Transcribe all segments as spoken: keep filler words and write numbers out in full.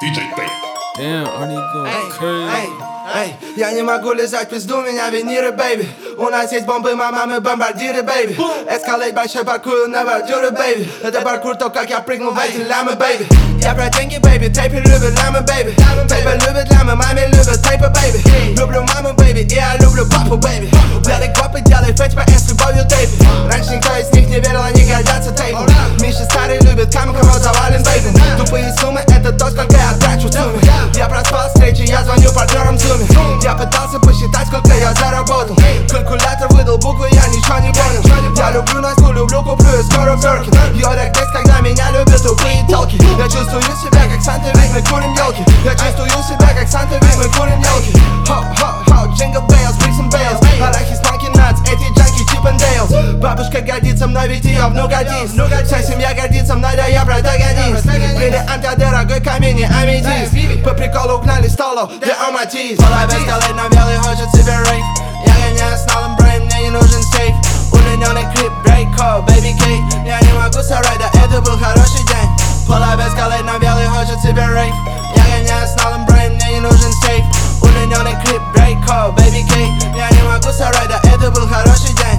ди джей Pay. Damn, Arnie go crazy. Эй, эй, я не могу лизать пизду, меня виниры, бэйби. У нас есть бомбы, мама, мы бомбардиры, бэйби. Эскалейт большой паркую на бордюры, бэйби. Это паркур, то как я прыгнул в эти лямы, бэйби. Я про деньги, бэйби, тейпы любят лямы, бэйби. Тейпы любят лямы, маме любят тейпы, бэйби. Люблю маму, бэйби, и я люблю папу, бэйби. Белый копы, делай фэтч по эс любовью, тейпи. Раньше никто из них не верил, они гордятся тейпом. Миши старый любит камень, кого завален, бэйби. Тупые суммы, это то, сколько я трачу в сумме. Я проспал встречи, я звоню партнерам в зуме. Я пытался посчитать, сколько я заработал. Калькулятор выдал буквы, я ничего не понял. Я люблю Наску, люблю, куплю и скоро Бёркин. Йодак здесь, когда меня любят тупые толки. Я чувствую себя как Санта, ведь мы курим елки. Я чувствую себя как Санта, ведь мы курим елки. Хоп, хоп, хоп, джингл бейлс, брикс и бейлс. Арахис, манки, натс, эти джанки, чип и дейлс. Бабушка гордится мной, ведь ее внук годись. Вся семья гордится мной, да я протагонист. Бриллиант, а дорогой камень и аметист. По приколу угнали столов, для аматист. Половец колет на белый, хочет себе рейв. Я гоняю с налом брейм, мне не нужен сейф. Удлиненный клип, брейк-кол, бэйби кей. Я не могу соврать, да это был хороший день. Половец колет на белый, хочет себе рейв. Я гоняю с налом брейм, мне не нужен сейф. Удлиненный клип, брейк-кол, бэйби кей. Я не могу соврать, да это был хороший день.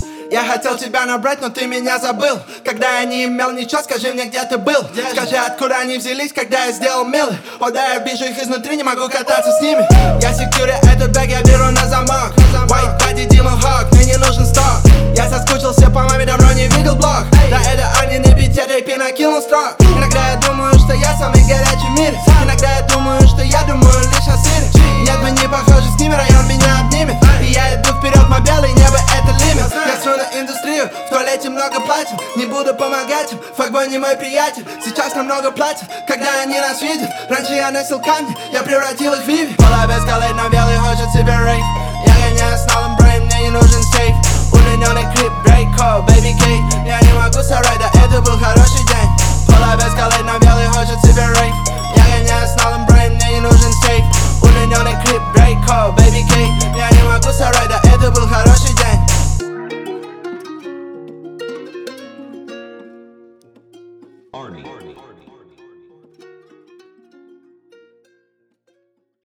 Я хотел тебя набрать, но ты меня забыл. Когда я не имел ничего, скажи мне, где ты был. Скажи, откуда они взялись, когда я сделал милый. О да, я вижу их изнутри, не могу кататься с ними. Я секьюри, этот бэг я беру на замок. White body, Demon Hawk, мне не нужен сток. Я соскучился по маме, давно не видел блог. Да это Арни на бите, рэпе накинул строк. Иногда я думаю, что я самый горячий в мире. Иногда я думаю, что я думаю лишь о сыре. Нет, мы не похожи с ними, район меня обнимет. И я иду вперед, мой белый небо это лимит. Я сру на индустрию, в туалете много платим. Не буду помогать им, факбой не мой приятель. Сейчас намного платят, когда они нас видят. Раньше я носил камни, я превратил их в Виви.